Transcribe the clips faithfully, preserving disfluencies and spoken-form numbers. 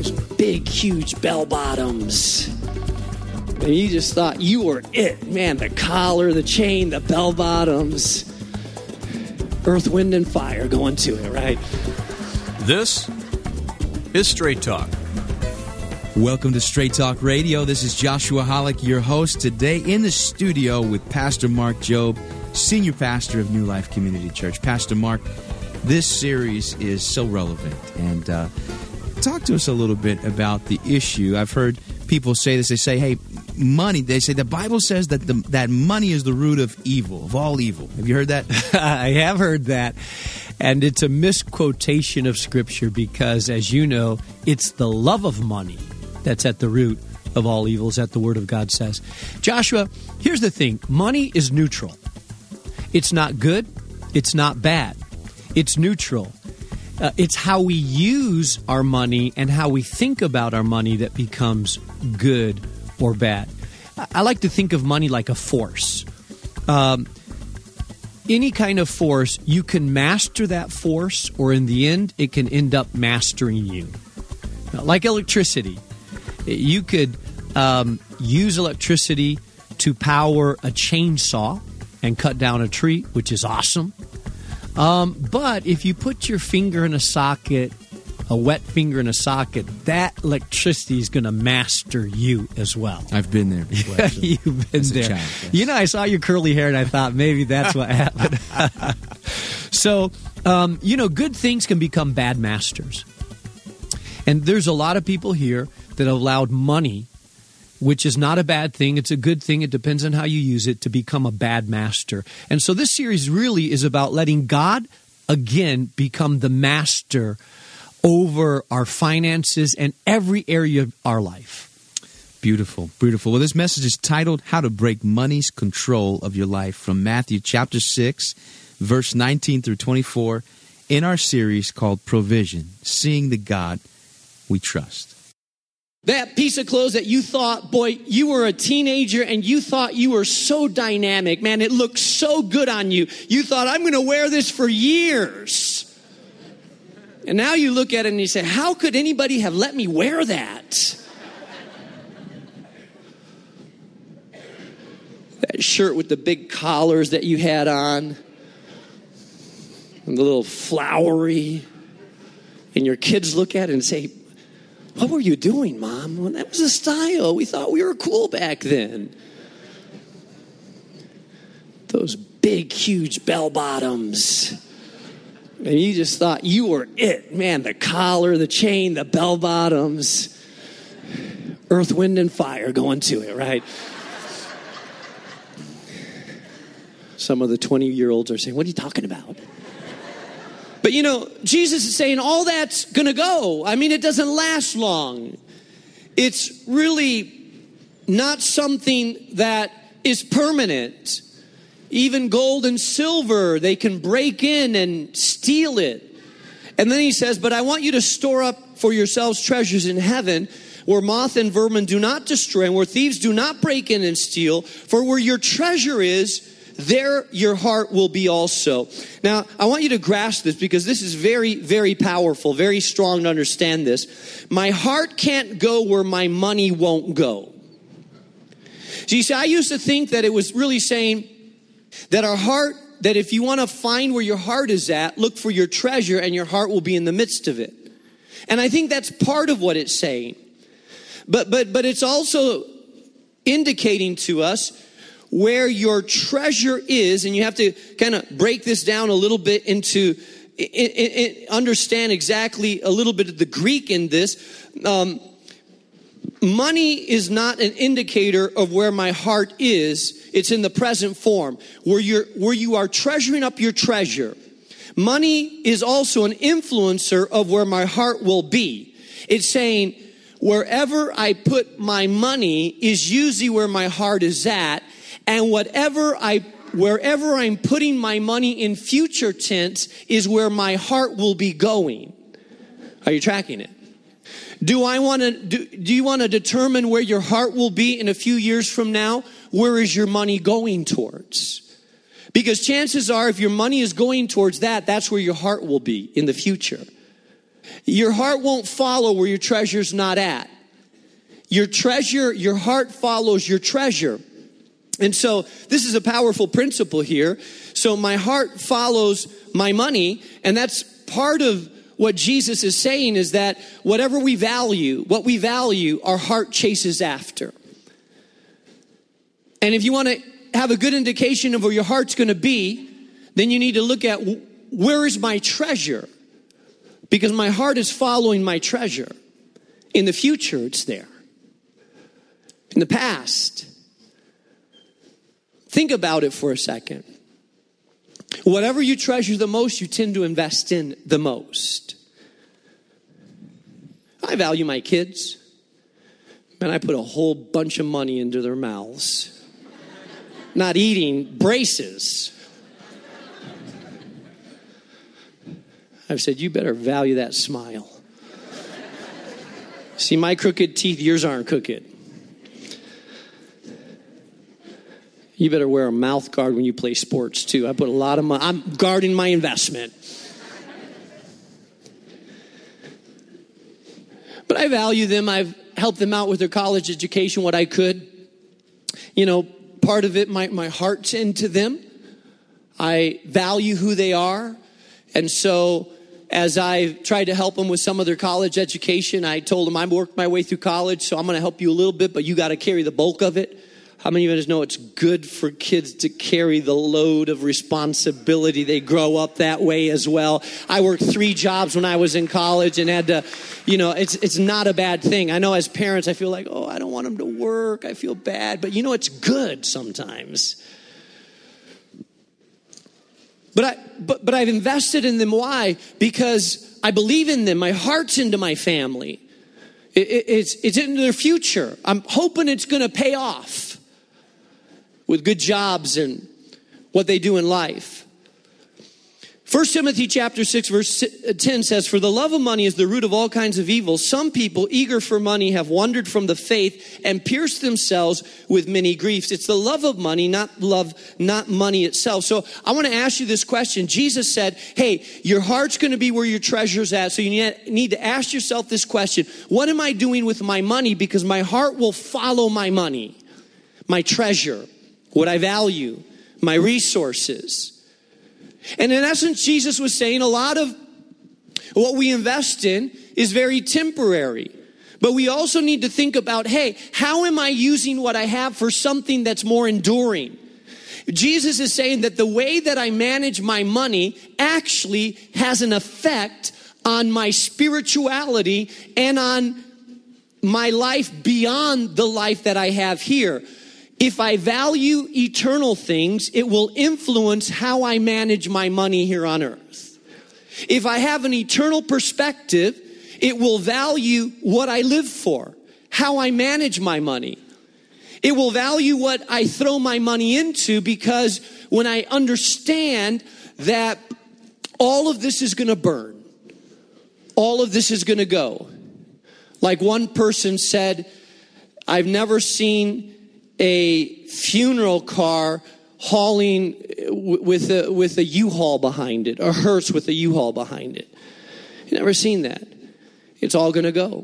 those big, huge bell bottoms. And you just thought you were it. Man, the collar, the chain, the bell bottoms. Earth, wind, and fire going to it, right? This is Straight Talk. Welcome to Straight Talk Radio. This is Joshua Hollick, your host, today in the studio with Pastor Mark Jobe, Senior Pastor of New Life Community Church. Pastor Mark, this series is so relevant. And uh, talk to us a little bit about the issue. I've heard people say this. They say, hey, money, they say the Bible says that the, that money is the root of evil, of all evil. Have you heard that? I have heard that. And it's a misquotation of Scripture because, as you know, it's the love of money that's at the root of all evils, that the Word of God says. Joshua, here's the thing. Money is neutral. It's not good. It's not bad. It's neutral. Uh, it's how we use our money and how we think about our money that becomes good or bad. I, I like to think of money like a force. Um, any kind of force, you can master that force, or in the end, it can end up mastering you. Now, like electricity. You could um, use electricity to power a chainsaw and cut down a tree, which is awesome. Um, but if you put your finger in a socket, a wet finger in a socket, that electricity is going to master you as well. I've been there before. You've been As there. a child, yes. You know, I saw your curly hair and I thought maybe that's what happened. So, um, you know, good things can become bad masters. And there's a lot of people here that have allowed money, which is not a bad thing. It's a good thing. It depends on how you use it, to become a bad master. And so this series really is about letting God, again, become the master over our finances and every area of our life. Beautiful, beautiful. Well, this message is titled, How to Break Money's Control of Your Life, from Matthew chapter six, verse nineteen through twenty-four, in our series called Provision, Seeing the God We Trust. That piece of clothes that you thought, boy, you were a teenager and you thought you were so dynamic. Man, it looked so good on you. You thought, I'm going to wear this for years. And now you look at it and you say, how could anybody have let me wear that? That shirt with the big collars that you had on, and the little flowery, and your kids look at it and say, what were you doing, Mom? Well, that was a style. We thought we were cool back then. Those big, huge bell bottoms. And you just thought you were it. Man, the collar, the chain, the bell bottoms. Earth, wind, and fire going to it, right? Some of the twenty-year-olds are saying, what are you talking about? But, you know, Jesus is saying all that's going to go. I mean, it doesn't last long. It's really not something that is permanent. Even gold and silver, they can break in and steal it. And then he says, but I want you to store up for yourselves treasures in heaven, where moth and vermin do not destroy, and where thieves do not break in and steal. For where your treasure is, there your heart will be also. Now, I want you to grasp this, because this is very, very powerful, very strong to understand this. My heart can't go where my money won't go. So you see, I used to think that it was really saying that our heart, that if you want to find where your heart is at, look for your treasure and your heart will be in the midst of it. And I think that's part of what it's saying. But but but it's also indicating to us where your treasure is, and you have to kind of break this down a little bit into, it, it, it, understand exactly a little bit of the Greek in this. Um, money is not an indicator of where my heart is. It's in the present form, where you're, where you are treasuring up your treasure. Money is also an influencer of where my heart will be. It's saying, wherever I put my money is usually where my heart is at. And whatever I, wherever I'm putting my money in future tense is where my heart will be going. Are you tracking it? Do I want to, do, do you want to determine where your heart will be in a few years from now? Where is your money going towards? Because chances are, if your money is going towards that, that's where your heart will be in the future. Your heart won't follow where your treasure's not at. Your treasure, your heart follows your treasure. And so this is a powerful principle here. So my heart follows my money, and that's part of what Jesus is saying, is that whatever we value, what we value, our heart chases after. And if you want to have a good indication of where your heart's going to be, then you need to look at, where is my treasure? Because my heart is following my treasure. In the future, it's there. In the past. Think about it for a second. Whatever you treasure the most, you tend to invest in the most. I value my kids. Man, I put a whole bunch of money into their mouths. Not eating, braces. I've said, you better value that smile. See, my crooked teeth, yours aren't crooked. You better wear a mouth guard when you play sports, too. I put a lot of money. I'm guarding my investment. But I value them. I've helped them out with their college education, what I could. You know, part of it, my, my heart's into them. I value who they are. And so as I tried to help them with some of their college education, I told them I worked my way through college, so I'm going to help you a little bit, but you got to carry the bulk of it. How many of you guys know it's good for kids to carry the load of responsibility? They grow up that way as well. I worked three jobs when I was in college and had to, you know, it's it's not a bad thing. I know as parents, I feel like, oh, I don't want them to work. I feel bad. But you know, it's good sometimes. But I but but I've invested in them. Why? Because I believe in them. My heart's into my family. It, it, it's it's into their future. I'm hoping it's going to pay off with good jobs and what they do in life. First Timothy chapter six verse ten says, for the love of money is the root of all kinds of evil. Some people eager for money have wandered from the faith and pierced themselves with many griefs. It's the love of money, not love, not money itself. So I want to ask you this question. Jesus said, hey, your heart's going to be where your treasure's at. So you need to ask yourself this question. What am I doing with my money? Because my heart will follow my money, my treasure, what I value, my resources. And in essence, Jesus was saying a lot of what we invest in is very temporary. But we also need to think about, hey, how am I using what I have for something that's more enduring? Jesus is saying that the way that I manage my money actually has an effect on my spirituality and on my life beyond the life that I have here. If I value eternal things, it will influence how I manage my money here on earth. If I have an eternal perspective, it will value what I live for, how I manage my money. It will value what I throw my money into, because when I understand that all of this is going to burn, all of this is going to go. Like one person said, I've never seen a funeral car hauling with a with a U-Haul behind it, a hearse with a U-Haul behind it. You've never seen that. It's all going to go.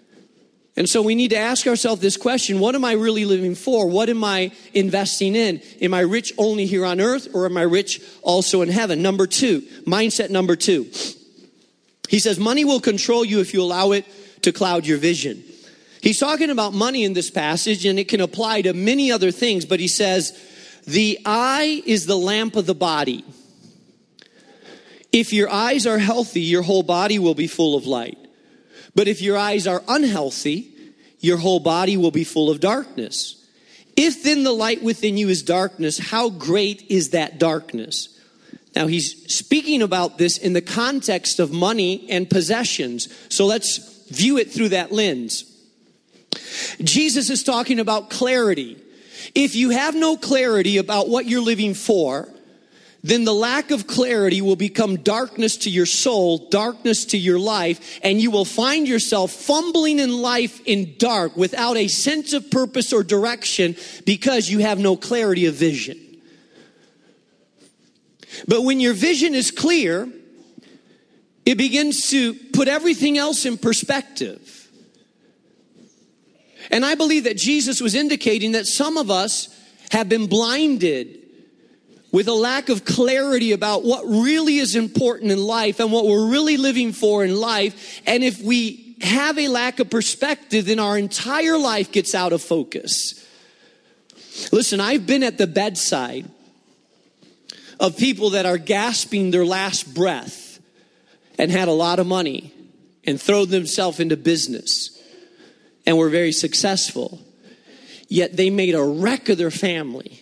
And so we need to ask ourselves this question: what am I really living for? What am I investing in? Am I rich only here on earth, or am I rich also in heaven? Number two, mindset number two. He says money will control you if you allow it to cloud your vision. He's talking about money in this passage, and it can apply to many other things, but he says, the eye is the lamp of the body. If your eyes are healthy, your whole body will be full of light. But if your eyes are unhealthy, your whole body will be full of darkness. If then the light within you is darkness, how great is that darkness? Now he's speaking about this in the context of money and possessions. So let's view it through that lens. Jesus is talking about clarity. If you have no clarity about what you're living for, then the lack of clarity will become darkness to your soul, darkness to your life, and you will find yourself fumbling in life in dark without a sense of purpose or direction because you have no clarity of vision. But when your vision is clear, it begins to put everything else in perspective. And I believe that Jesus was indicating that some of us have been blinded with a lack of clarity about what really is important in life and what we're really living for in life. And if we have a lack of perspective, then our entire life gets out of focus. Listen, I've been at the bedside of people that are gasping their last breath and had a lot of money and throw themselves into business and were very successful. Yet they made a wreck of their family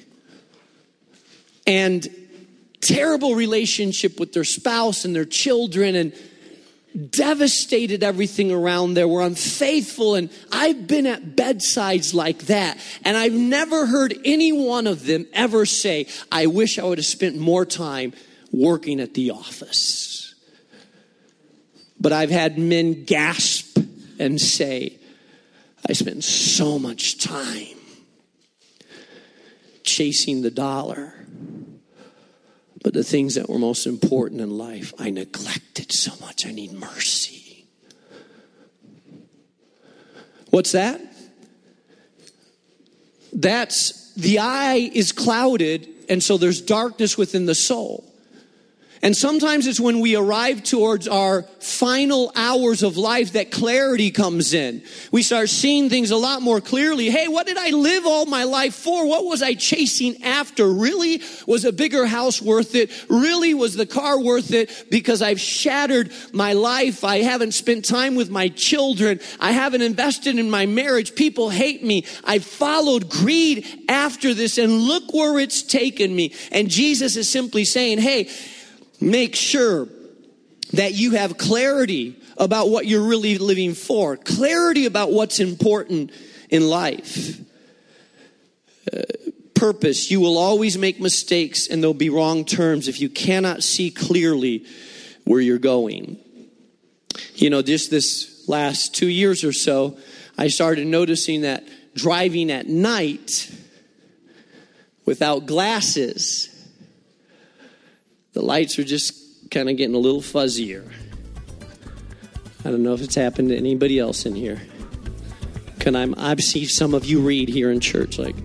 and terrible relationship with their spouse and their children, and devastated everything around there, were unfaithful. And I've been at bedsides like that, and I've never heard any one of them ever say, I wish I would have spent more time working at the office. But I've had men gasp and say, I spent so much time chasing the dollar, but the things that were most important in life, I neglected so much. I need mercy. What's that? That's the eye is clouded, and so there's darkness within the soul. And sometimes it's when we arrive towards our final hours of life that clarity comes in. We start seeing things a lot more clearly. Hey, what did I live all my life for? What was I chasing after? Really? Was a bigger house worth it? Really? Was the car worth it? Because I've shattered my life. I haven't spent time with my children. I haven't invested in my marriage. People hate me. I followed greed after this, and look where it's taken me. And Jesus is simply saying, hey, make sure that you have clarity about what you're really living for. Clarity about what's important in life. Uh, purpose. You will always make mistakes, and there'll be wrong turns if you cannot see clearly where you're going. You know, just this last two years or so, I started noticing that driving at night without glasses, the lights are just kind of getting a little fuzzier. I don't know if it's happened to anybody else in here. Can I, I've seen some of you read here in church like.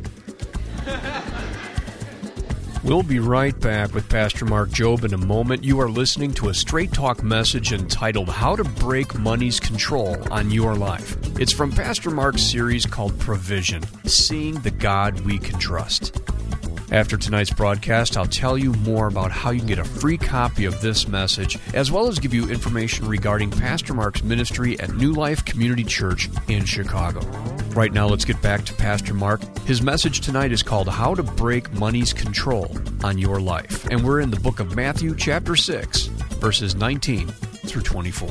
We'll be right back with Pastor Mark Jobe in a moment. You are listening to a Straight Talk message entitled How to Break Money's Control on Your Life. It's from Pastor Mark's series called Provision, Seeing the God We Can Trust. After tonight's broadcast, I'll tell you more about how you can get a free copy of this message, as well as give you information regarding Pastor Mark's ministry at New Life Community Church in Chicago. Right now, let's get back to Pastor Mark. His message tonight is called How to Break Money's Control on Your Life. And we're in the book of Matthew, chapter six, verses nineteen through twenty-four.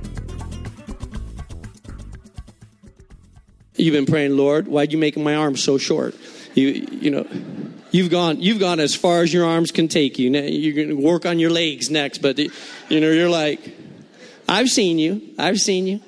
You've been praying, Lord, why'd you make my arms so short? You, you know... You've gone, you've gone as far as your arms can take you. You're going to work on your legs next, but you know, you're like, I've seen you. I've seen you.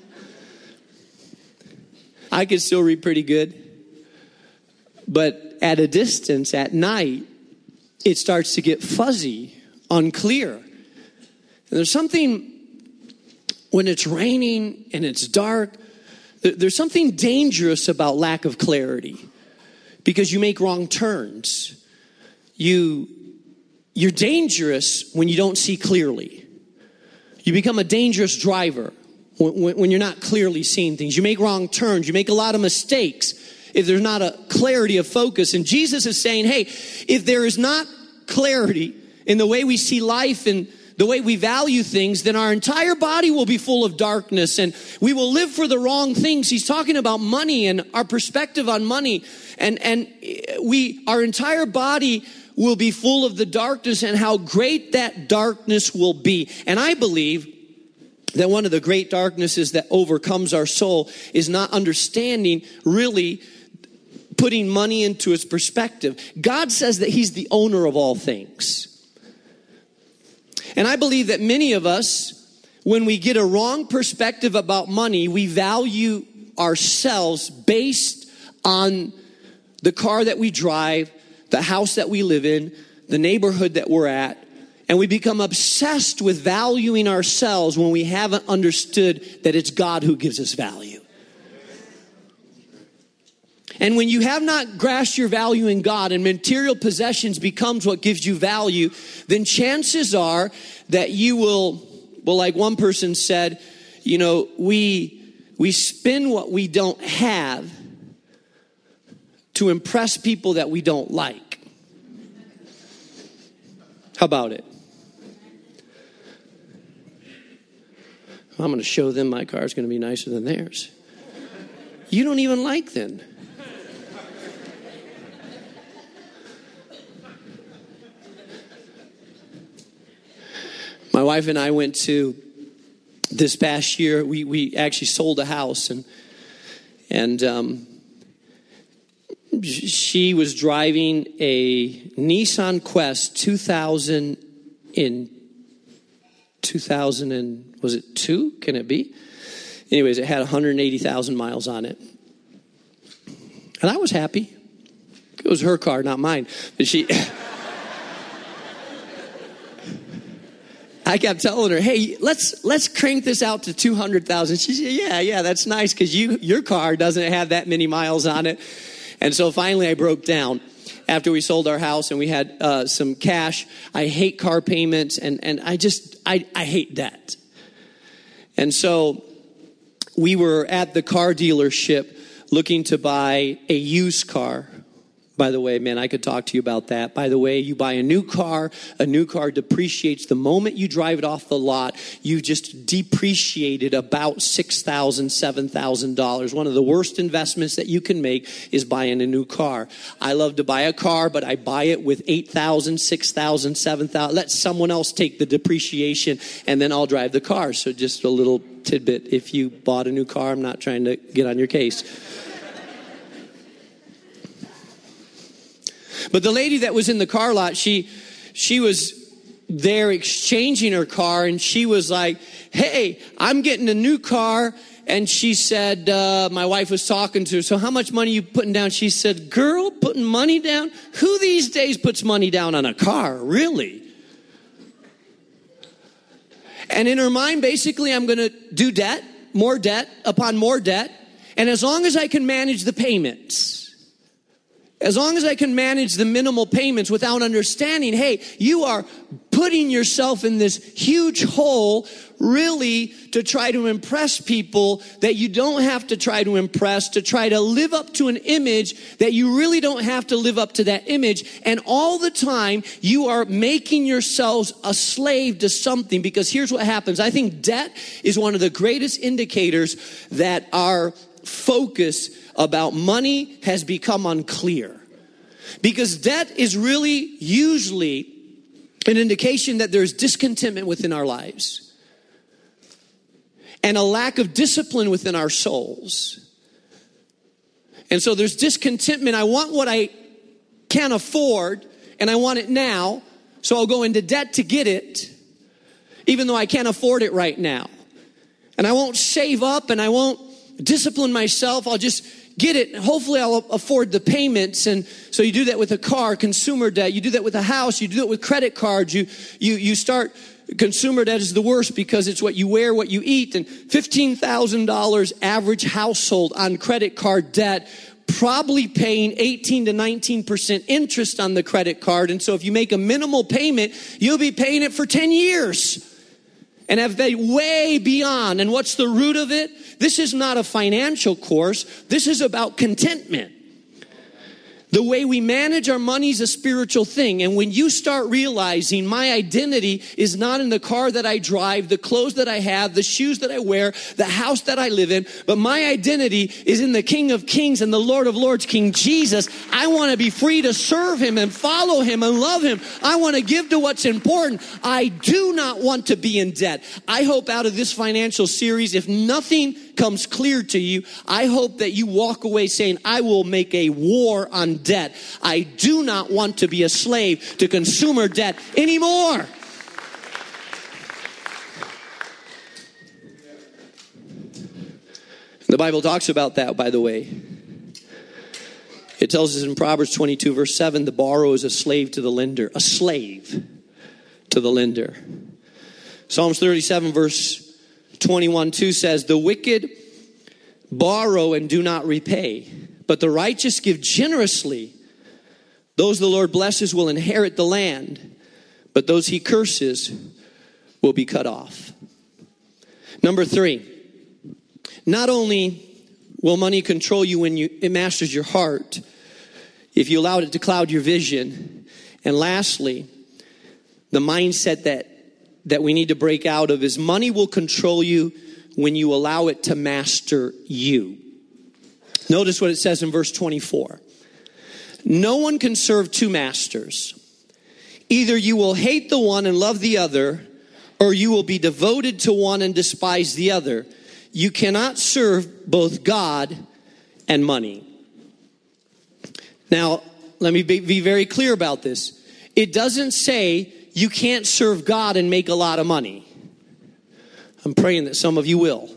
I could still read pretty good. But at a distance, at night, it starts to get fuzzy, unclear. And there's something, when it's raining and it's dark, there's something dangerous about lack of clarity. Because you make wrong turns. You, you're dangerous when you don't see clearly. You become a dangerous driver when, when you're not clearly seeing things. You make wrong turns. You make a lot of mistakes if there's not a clarity of focus. And Jesus is saying, hey, if there is not clarity in the way we see life and the way we value things, then our entire body will be full of darkness and we will live for the wrong things. He's talking about money and our perspective on money. And, and we, our entire body will be full of the darkness and how great that darkness will be. And I believe that one of the great darknesses that overcomes our soul is not understanding, really putting money into its perspective. God says that He's the owner of all things. And I believe that many of us, when we get a wrong perspective about money, we value ourselves based on the car that we drive, the house that we live in, the neighborhood that we're at, And we become obsessed with valuing ourselves when we haven't understood that it's God who gives us value. And when you have not grasped your value in God and material possessions becomes what gives you value, then chances are that you will, well, like one person said, you know, we we spend what we don't have to impress people that we don't like. How about it? I'm going to show them my car is going to be nicer than theirs. You don't even like them. My wife and I went to, this past year, we, we actually sold a house, and and um, she was driving a Nissan Quest two thousand in two thousand and was it two? Can it be? Anyways, it had one hundred eighty thousand miles on it, and I was happy. It was her car, not mine. But she, I kept telling her, "Hey, let's let's crank this out to two hundred thousand." She said, "Yeah, yeah, that's nice because you your car doesn't have that many miles on it." And so finally, I broke down. After we sold our house and we had uh, some cash. I hate car payments, and, and I just, I, I hate debt. And so we were at the car dealership looking to buy a used car. By the way, man, I could talk to you about that. By the way, you buy a new car, a new car depreciates. The moment you drive it off the lot, you just depreciated about six thousand dollars, seven thousand dollars. One of the worst investments that you can make is buying a new car. I love to buy a car, but I buy it with eight thousand dollars, six thousand dollars, seven thousand dollars. Let someone else take the depreciation, and then I'll drive the car. So just a little tidbit. If you bought a new car, I'm not trying to get on your case. But the lady that was in the car lot, she she was there exchanging her car, and she was like, "Hey, I'm getting a new car." And she said, uh, my wife was talking to her, "So how much money are you putting down?" She said, "Girl, putting money down? Who these days puts money down on a car, really?" And in her mind, basically, I'm going to do debt, more debt upon more debt. And as long as I can manage the payments, as long as I can manage the minimal payments without understanding, hey, you are putting yourself in this huge hole really to try to impress people that you don't have to try to impress, to try to live up to an image that you really don't have to live up to that image. And all the time you are making yourselves a slave to something, because here's what happens. I think debt is one of the greatest indicators that our focus about money has become unclear. Because debt is really usually an indication that there's discontentment within our lives and a lack of discipline within our souls. And so there's discontentment. I want what I can't afford, and I want it now, so I'll go into debt to get it, even though I can't afford it right now. And I won't save up, and I won't discipline myself. I'll just get it. Hopefully I'll afford the payments. And so you do that with a car, consumer debt. You do that with a house. You do it with credit cards. You, you, you start, consumer debt is the worst because it's what you wear, what you eat. And fifteen thousand dollars average household on credit card debt, probably paying eighteen to nineteen percent interest on the credit card. And so if you make a minimal payment, you'll be paying it for ten years. And have paid way beyond. And what's the root of it? This is not a financial course. This is about contentment. The way we manage our money is a spiritual thing. And when you start realizing my identity is not in the car that I drive, the clothes that I have, the shoes that I wear, the house that I live in, but my identity is in the King of Kings and the Lord of Lords, King Jesus. I want to be free to serve him and follow him and love him. I want to give to what's important. I do not want to be in debt. I hope out of this financial series, if nothing comes clear to you, I hope that you walk away saying, I will make a war on debt. I do not want to be a slave to consumer debt anymore. The Bible talks about that, by the way. It tells us in Proverbs twenty-two, verse seven, the borrower is a slave to the lender. A slave to the lender. Psalms thirty-seven, verse twenty-one, two says, the wicked borrow and do not repay, but the righteous give generously. Those the Lord blesses will inherit the land, but those he curses will be cut off. Number three, not only will money control you when you, it masters your heart, if you allow it to cloud your vision. And lastly, the mindset that, that we need to break out of is money will control you when you allow it to master you. Notice what it says in verse twenty-four. No one can serve two masters. Either you will hate the one and love the other, or you will be devoted to one and despise the other. You cannot serve both God and money. Now, let me be, be very clear about this. It doesn't say you can't serve God and make a lot of money. I'm praying that some of you will.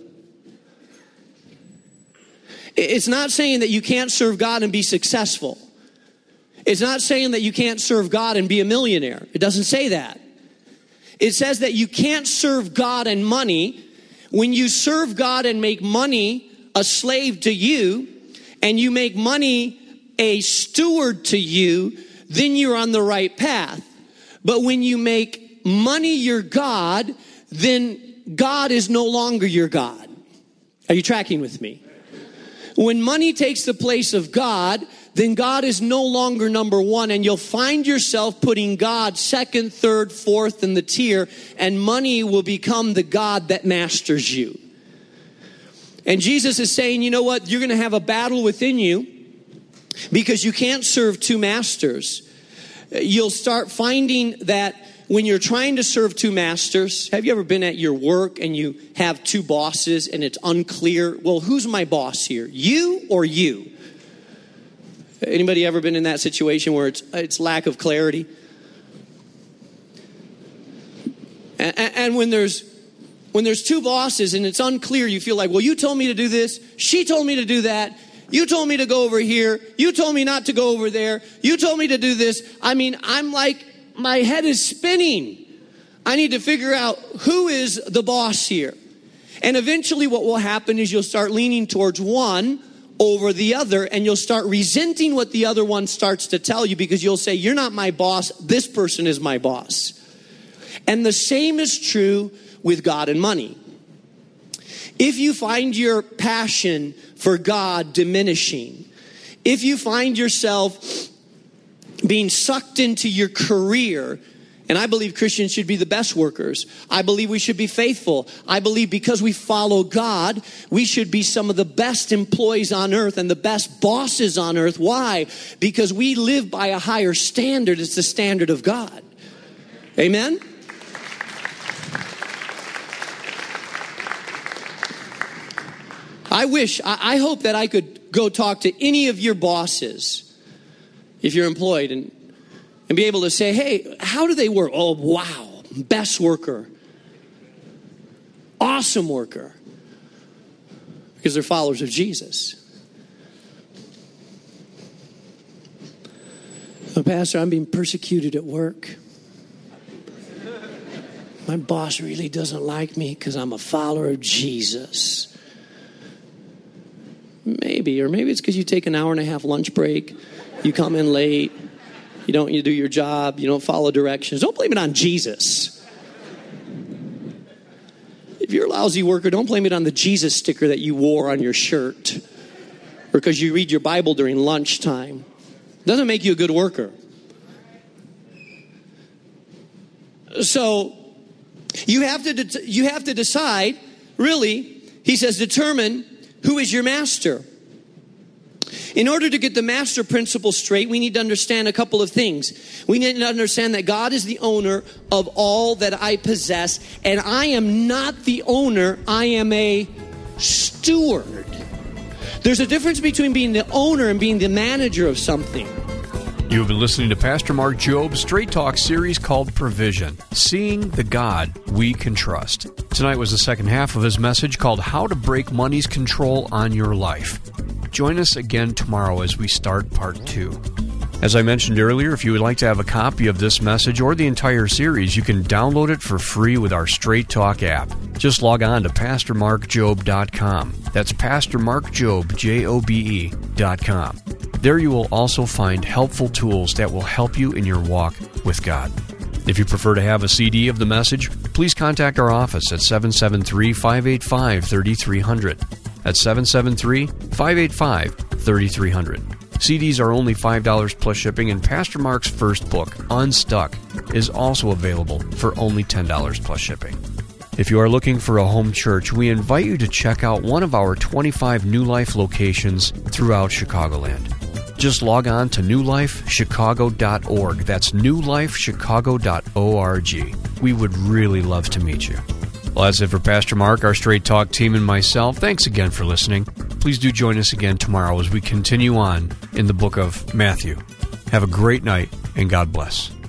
It's not saying that you can't serve God and be successful. It's not saying that you can't serve God and be a millionaire. It doesn't say that. It says that you can't serve God and money. When you serve God and make money a slave to you, and you make money a steward to you, then you're on the right path. But when you make money your God, then God is no longer your God. Are you tracking with me? When money takes the place of God, then God is no longer number one, and you'll find yourself putting God second, third, fourth in the tier, and money will become the God that masters you. And Jesus is saying, you know what? You're going to have a battle within you because you can't serve two masters. You'll start finding that when you're trying to serve two masters, have you ever been at your work and you have two bosses and it's unclear? Well, who's my boss here? You or you? Anybody ever been in that situation where it's it's lack of clarity? And, and when there's when there's two bosses and it's unclear, you feel like, well, you told me to do this, she told me to do that, you told me to go over here, you told me not to go over there, you told me to do this. I mean, I'm like, my head is spinning. I need to figure out who is the boss here. And eventually what will happen is you'll start leaning towards one over the other, and you'll start resenting what the other one starts to tell you, because you'll say, you're not my boss, this person is my boss. And the same is true with God and money. If you find your passion for God diminishing, if you find yourself being sucked into your career, and I believe Christians should be the best workers. I believe we should be faithful. I believe because we follow God, we should be some of the best employees on earth and the best bosses on earth. Why? Because we live by a higher standard. It's the standard of God. Amen? I wish, I hope that I could go talk to any of your bosses, if you're employed, and And be able to say, hey, how do they work? Oh, wow, best worker. Awesome worker. Because they're followers of Jesus. Oh, Pastor, I'm being persecuted at work. My boss really doesn't like me because I'm a follower of Jesus. Maybe, or maybe it's because you take an hour and a half lunch break. You come in late. You don't you do your job. You don't follow directions. Don't blame it on Jesus. If you're a lousy worker, don't blame it on the Jesus sticker that you wore on your shirt, or because you read your Bible during lunchtime. It doesn't make you a good worker. So you have to de- you have to decide, really, he says, determine who is your master. In order to get the master principle straight, we need to understand a couple of things. We need to understand that God is the owner of all that I possess, and I am not the owner, I am a steward. There's a difference between being the owner and being the manager of something. You've been listening to Pastor Mark Jobe's Straight Talk series called Provision, Seeing the God We Can Trust. Tonight was the second half of his message called How to Break Money's Control on Your Life. Join us again tomorrow as we start part two. As I mentioned earlier, if you would like to have a copy of this message or the entire series, you can download it for free with our Straight Talk app. Just log on to pastor mark jobe dot com. That's pastor mark jobe, J O B E, dot com. There you will also find helpful tools that will help you in your walk with God. If you prefer to have a C D of the message, please contact our office at seven seven three, five eight five, three three zero zero. That's seven seven three, five eight five, three three zero zero. C Ds are only five dollars plus shipping, and Pastor Mark's first book, Unstuck, is also available for only ten dollars plus shipping. If you are looking for a home church, we invite you to check out one of our twenty-five New Life locations throughout Chicagoland. Just log on to new life chicago dot org. That's new life chicago dot org. We would really love to meet you. Well, that's it for Pastor Mark, our Straight Talk team, and myself. Thanks again for listening. Please do join us again tomorrow as we continue on in the book of Matthew. Have a great night, and God bless.